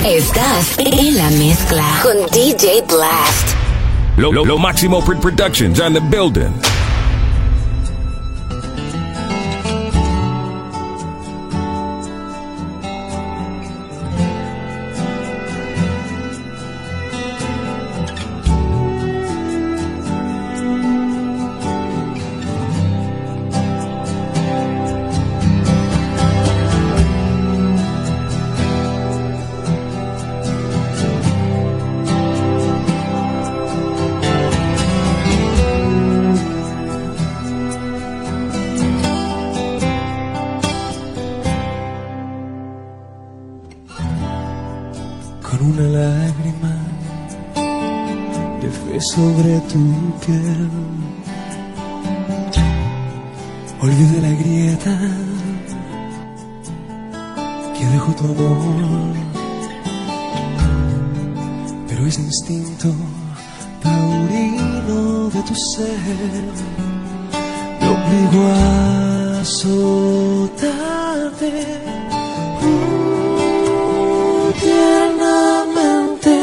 Estás en la mezcla con DJ Blast. Lo Máximo Productions on the building. Sobre tu piel, olvidé la grieta que dejó tu amor, pero ese instinto taurino de tu ser me obligó a azotarte tiernamente.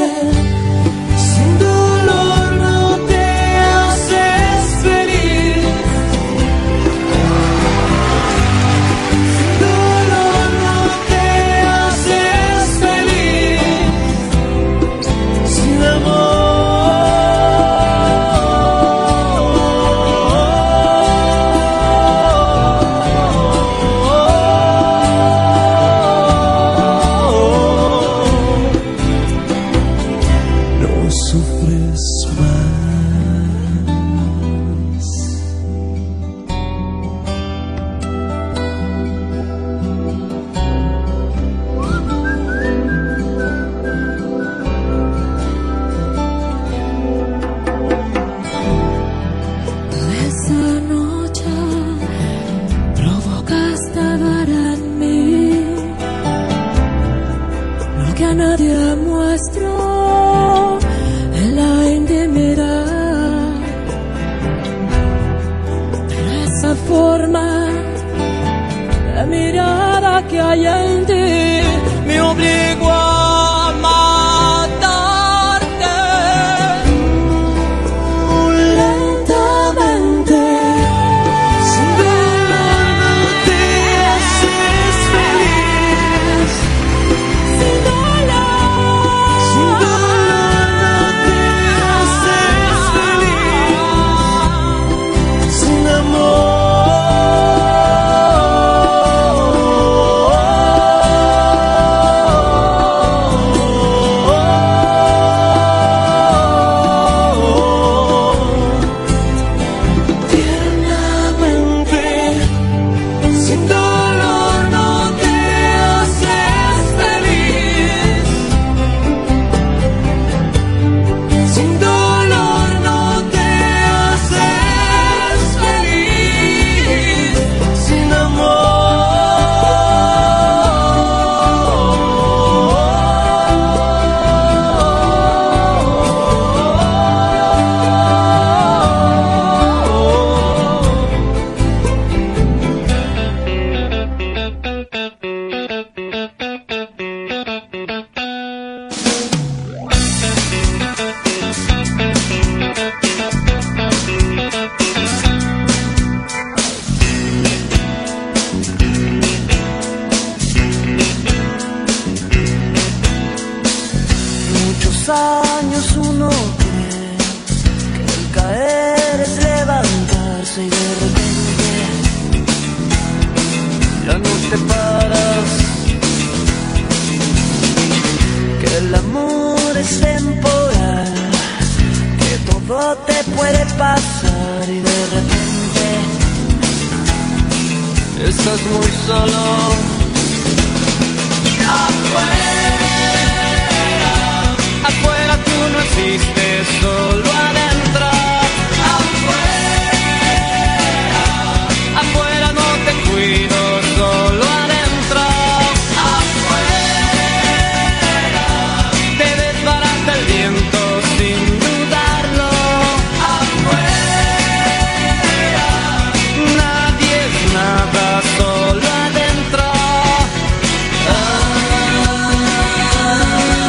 Solo adentro.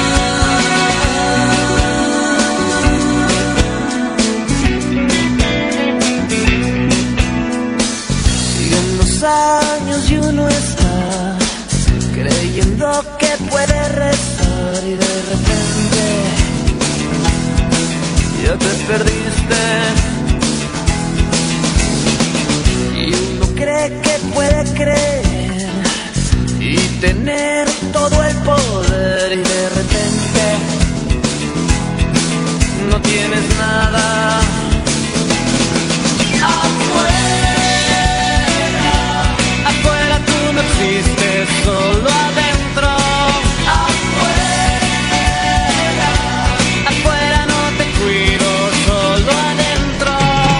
dudo que puede rezar y de repente ya te perdiste. Y uno cree que puede creer y tener todo el poder y de repente no tienes nada. Afuera tú no existes, solo adentro. Afuera no te cuido, solo adentro.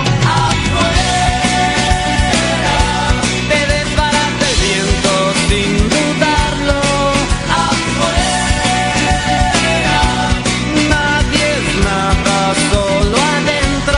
Afuera te desbarata el viento sin dudarlo. Afuera nadie es nada, solo adentro.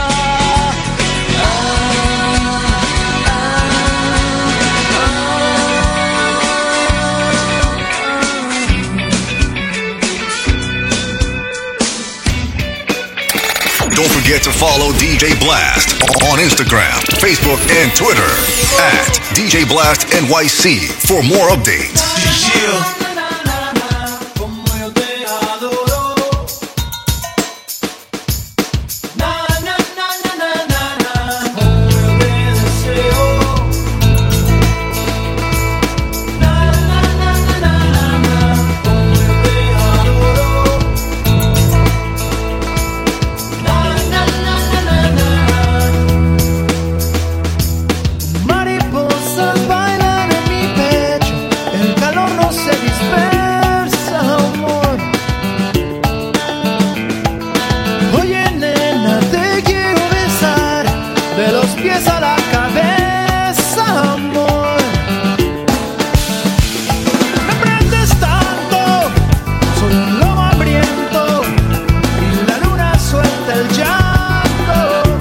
Don't forget to follow DJ Blast on Instagram, Facebook, and Twitter at DJ Blast NYC for more updates. Mariposas bailan en mi pecho, el calor no se dispersa, amor. Oye, nena, te quiero besar de los pies a la cabeza, amor. Me prendes tanto, soy un lobo hambriento y la luna suelta el llanto.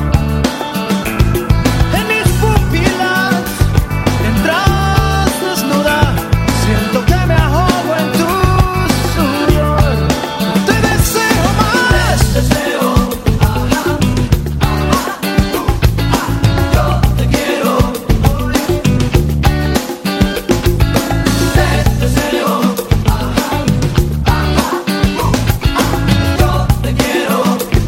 En mis pupilas entras desnuda, siento que me ahogo en tu sudor. Te deseo más, te deseo, yo te quiero. Te deseo, yo te quiero.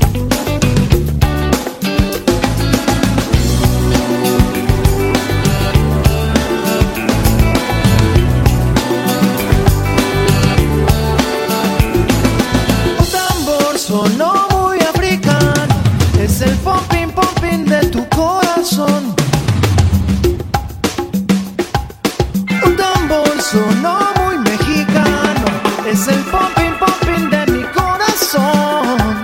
Un tambor sonó muy africano, es el pompín pompín de tu corazón. Un tambor sonó muy mexicano, es el pompín pompín de mi corazón.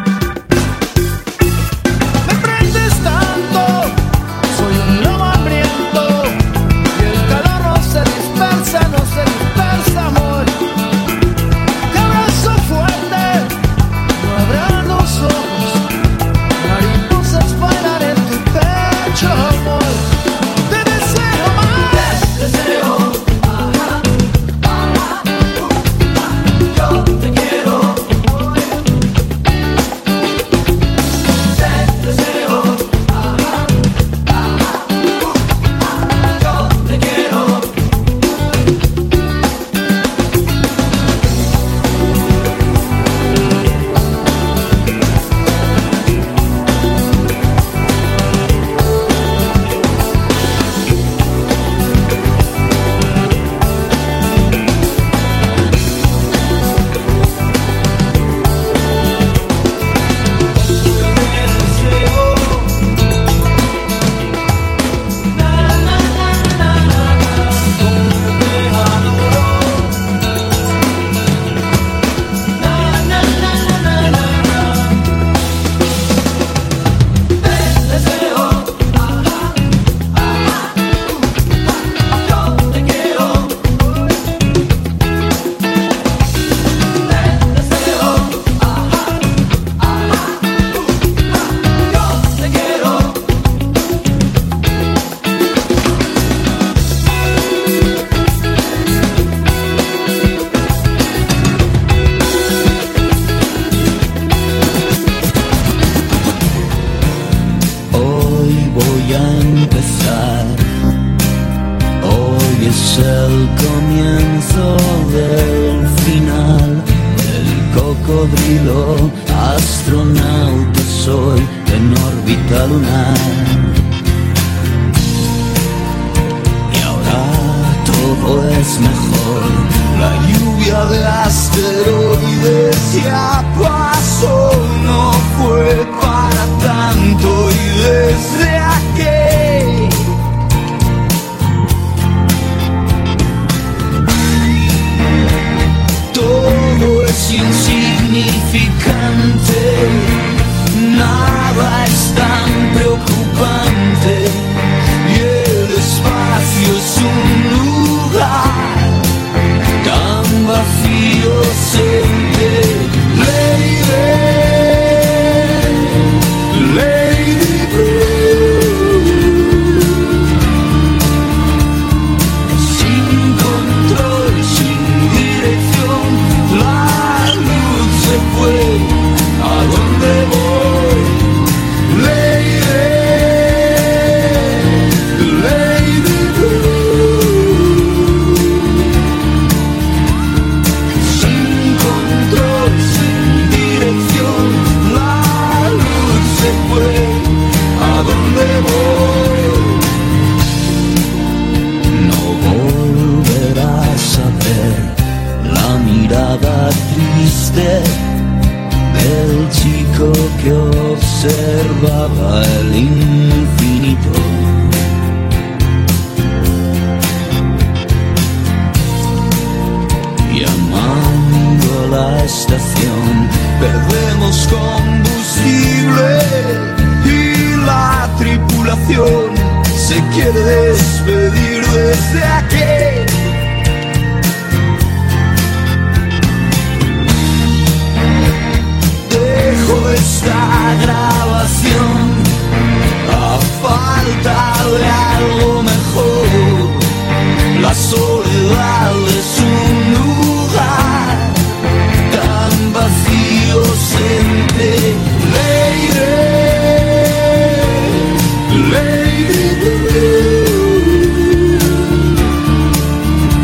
Me prendes tanto, soy un lobo hambriento y el calor no se dispersa, amor. Te abrazo fuerte, no abras los ojos, mariposas bailan en tu pecho, amor. Te deseo más, te deseo, yo te quiero. Te deseo, yo te quiero. es el comienzo de cocodrilo, astronauta soy en órbita lunar. Y ahora todo es mejor, la lluvia de asteroides ya pasó, no fue para tanto y desde aquí todo es insignificante, nada es tan preocupante y el espacio es un lugar tan vacío siempre. Lady Blue, sin control, sin dirección, la luz se fue, ¿a dónde voy? Lady Blue, sin control, sin dirección, la luz se fue, ¿a dónde voy? No volverás a ver la mirada triste del chico que observaba el infinito. Llamando a la estación, perdemos combustible y la tripulación se quiere despedir desde aquí. Dejo esta grabación a falta de algo mejor. La soledad es un lugar tan vacío siempre. Lady Blue,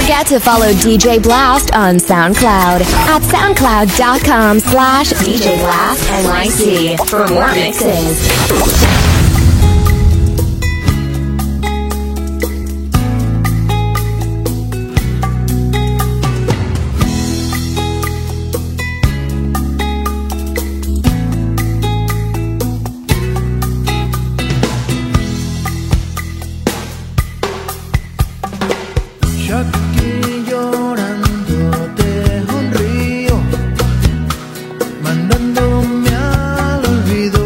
forget to follow DJ Blast on SoundCloud at soundcloud.com/DJ Blast NYC for more mixes. Mandándome al olvido.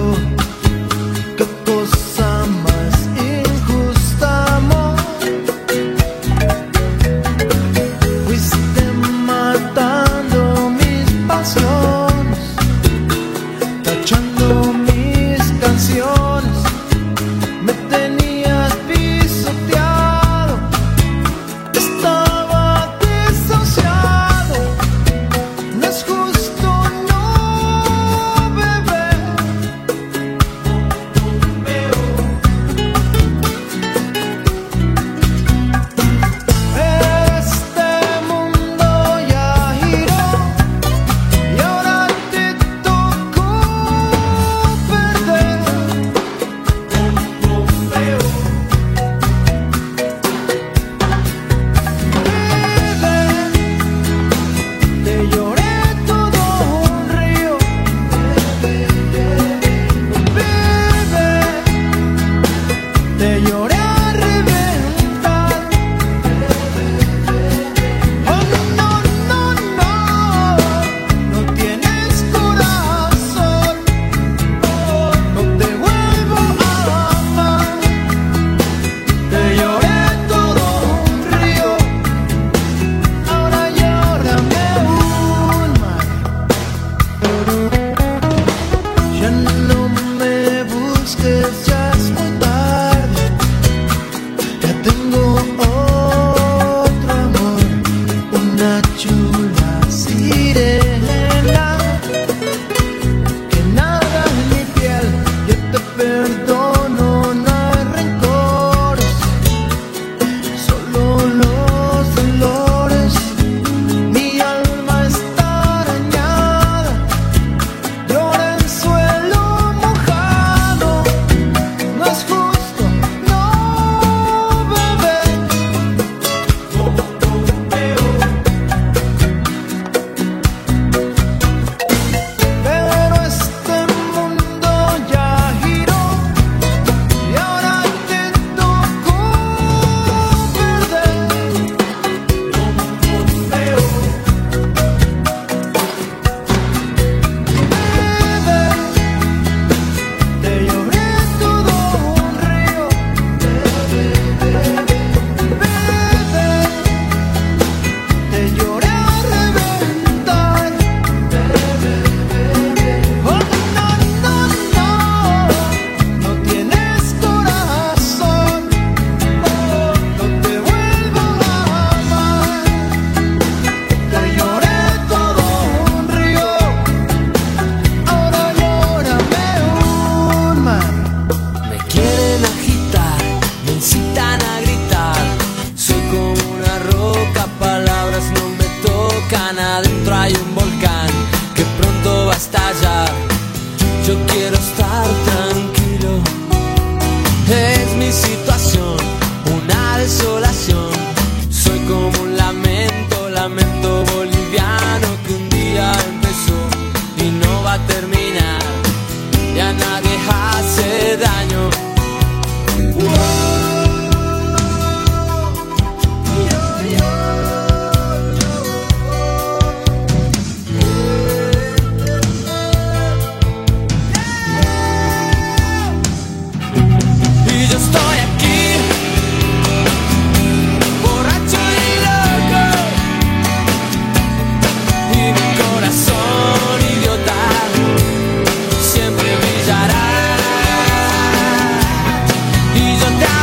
Y yo te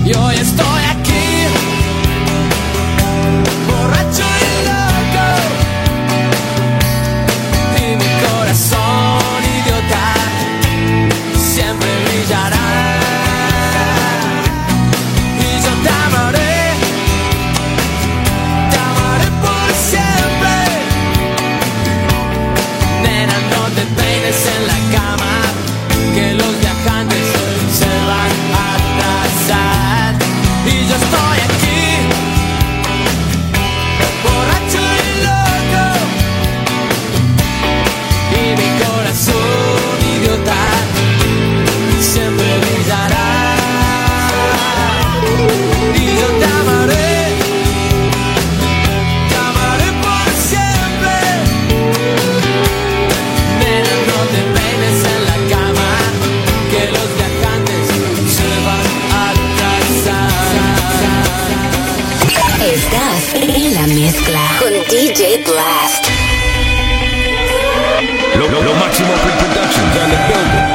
Y hoy estoy aquí, borracho y loco, y mi corazón idiota siempre brillará. Y yo te amaré por siempre. Nena, no te peines en la cama, que los viajantes se van a atrasar. Y yo estoy aquí, borracho y loco, y mi corazón idiota siempre brillará. Y yo te amaré por siempre. Nena, no te peines en la cama, que los viajantes se van a atrasar. Estás en la mezcla con DJ Blast. Lo Máximo Productions on the building.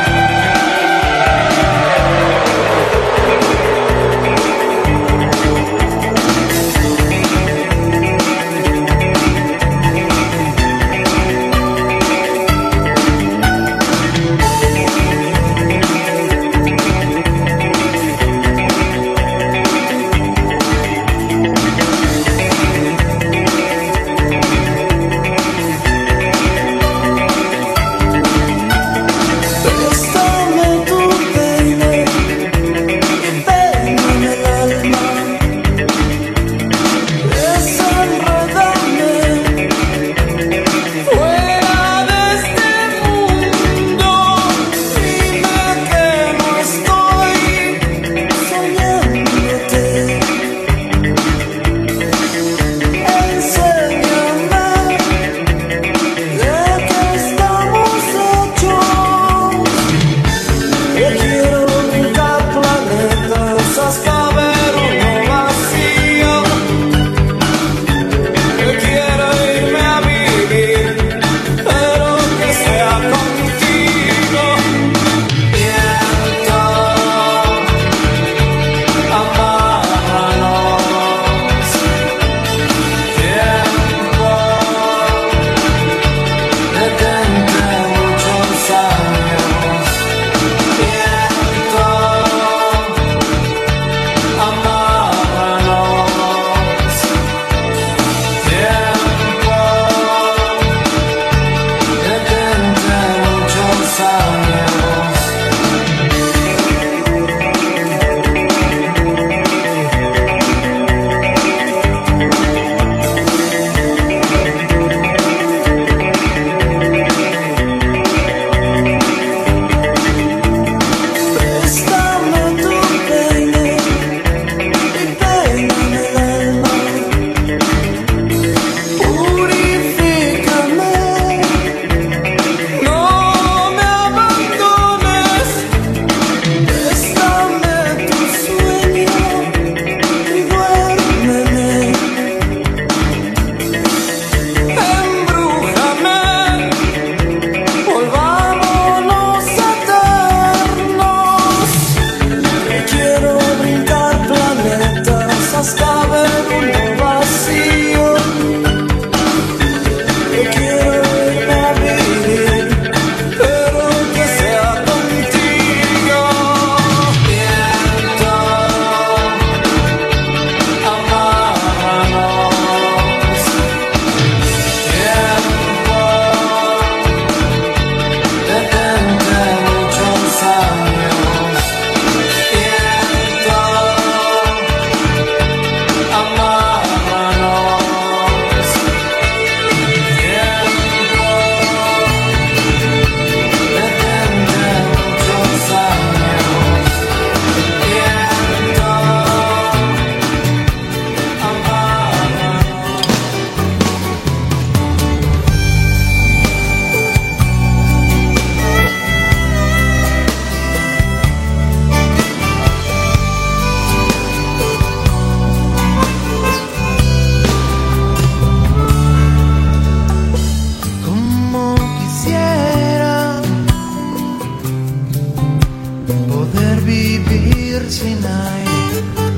vivir sin aire.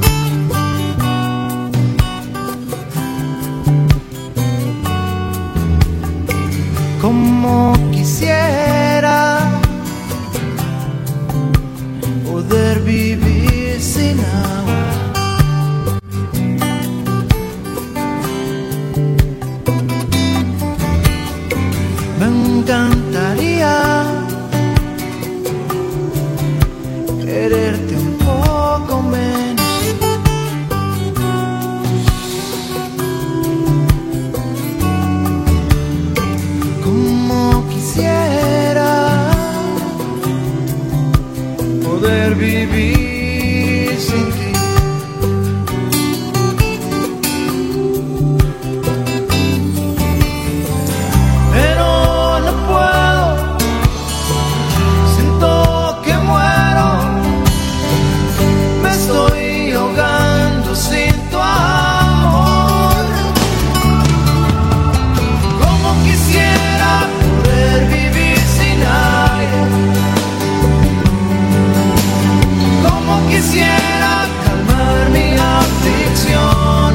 aflicción.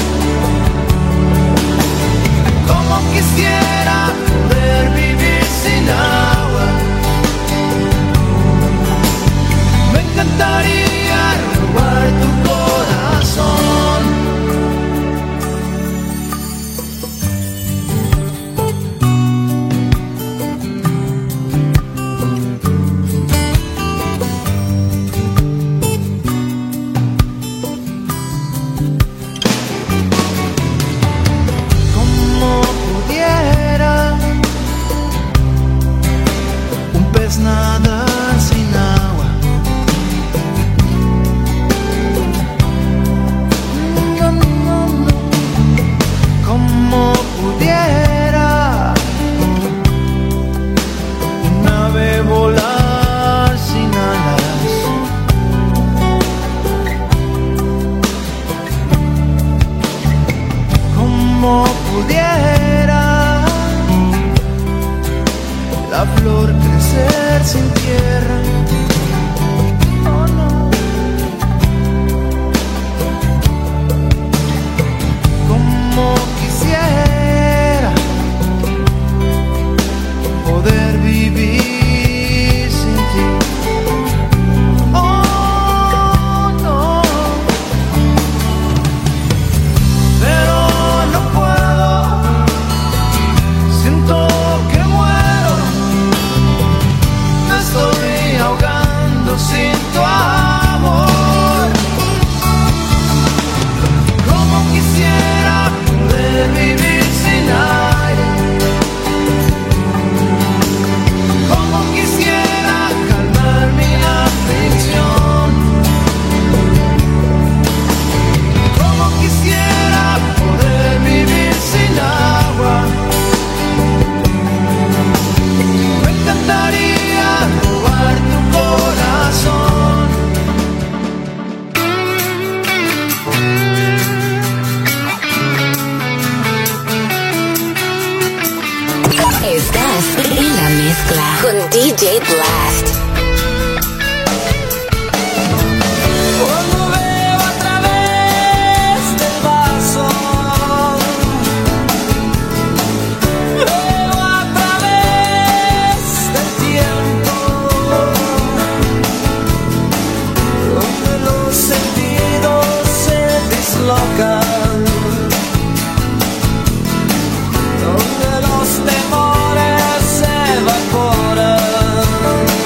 Como quisiera poder vivir sin agua. Me encantaría robar tu corazón. Como pudiera un pez nadar sin agua. Como pudiera un ave volar sin alas. Como pudiera la flor crecer sin tierra. Oh no. Como quisiera poder vivir sin ti. Oh no. Pero no puedo. Siento que muero. Me estoy ahogando sin tu amor. Como quisiera poder vivir sin aire. Como quisiera calmar mi aflicción. Como quisiera poder vivir sin agua. Me encantaría robar tu corazón. Estás en la mezcla con DJ Blast. Cuando veo a través del vaso, veo a través del tiempo, donde los sentidos se dislocan, donde los temores se evaporan.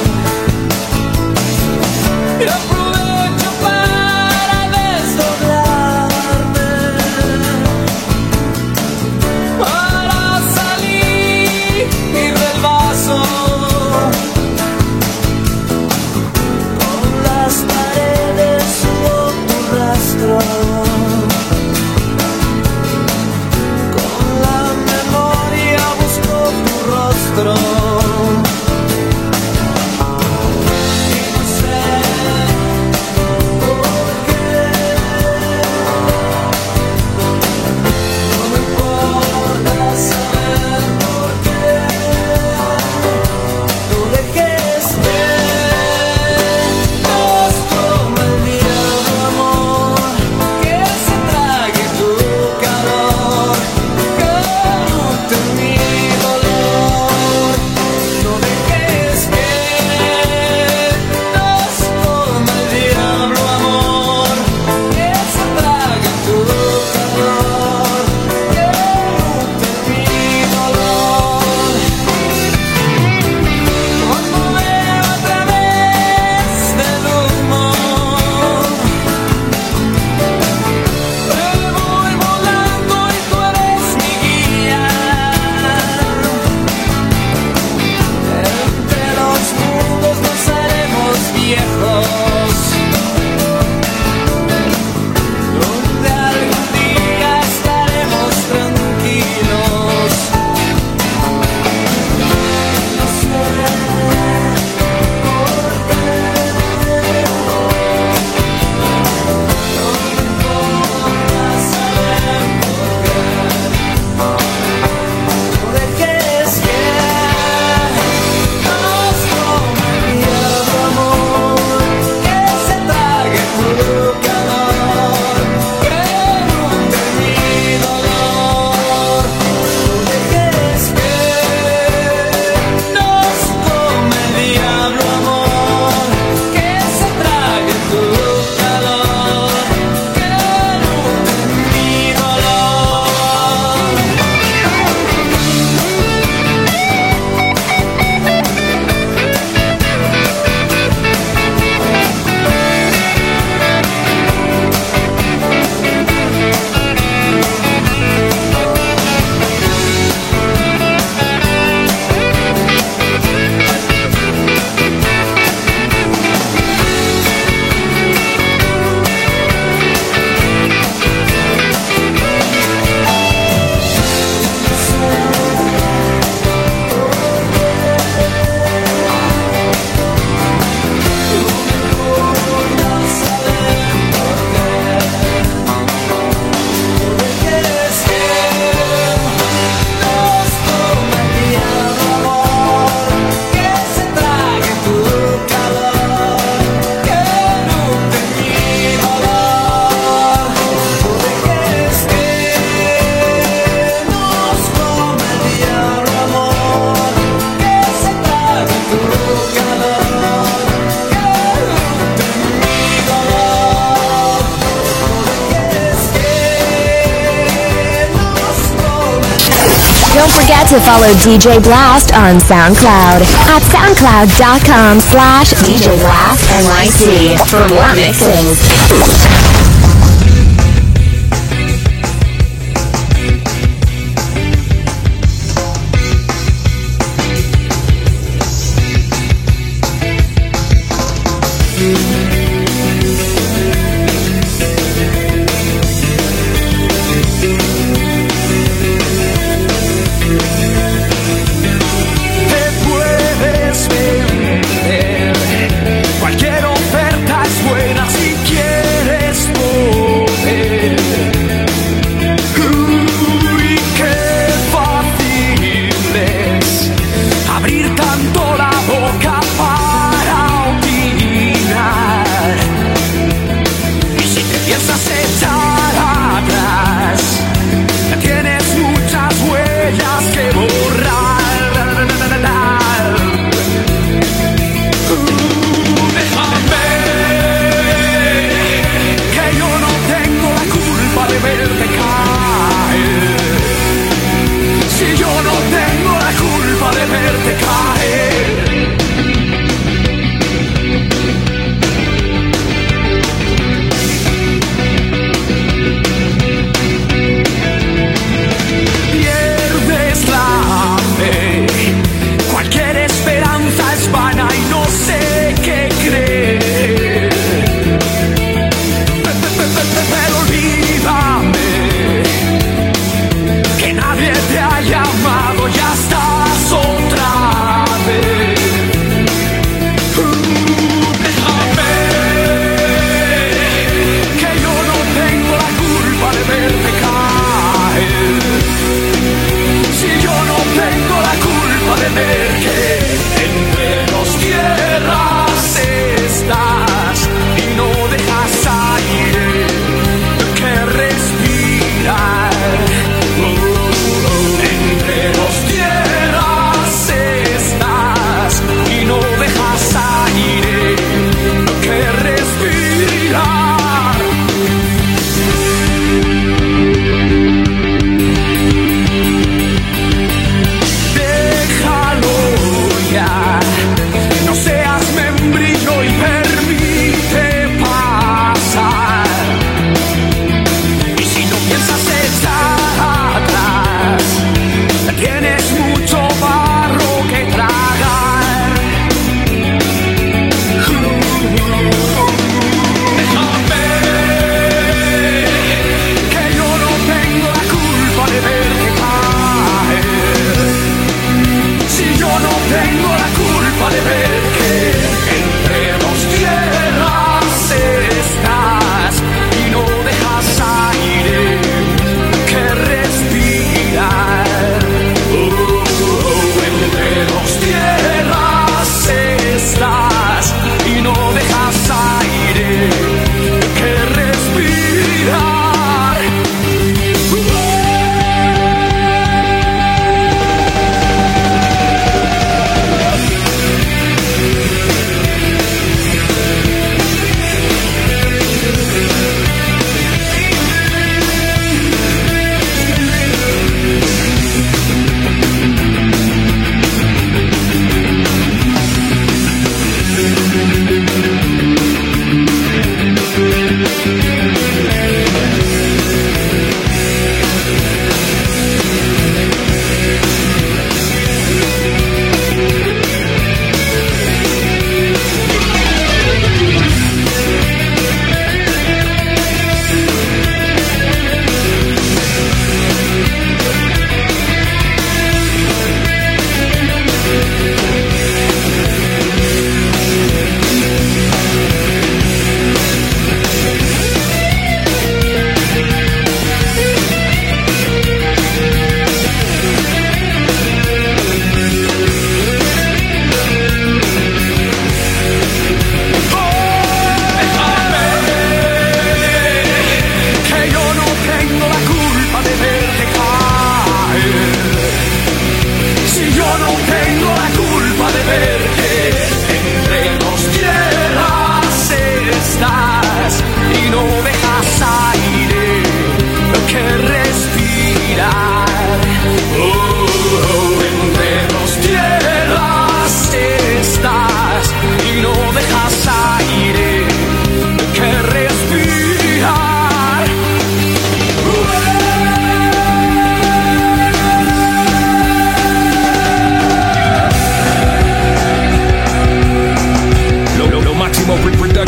forget to follow DJ Blast on SoundCloud at soundcloud.com/DJ Blast NYC for more mixings. Cualquier oferta es buena si quieres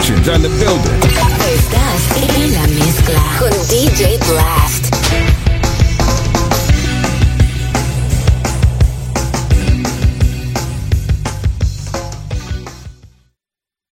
Productions on the building.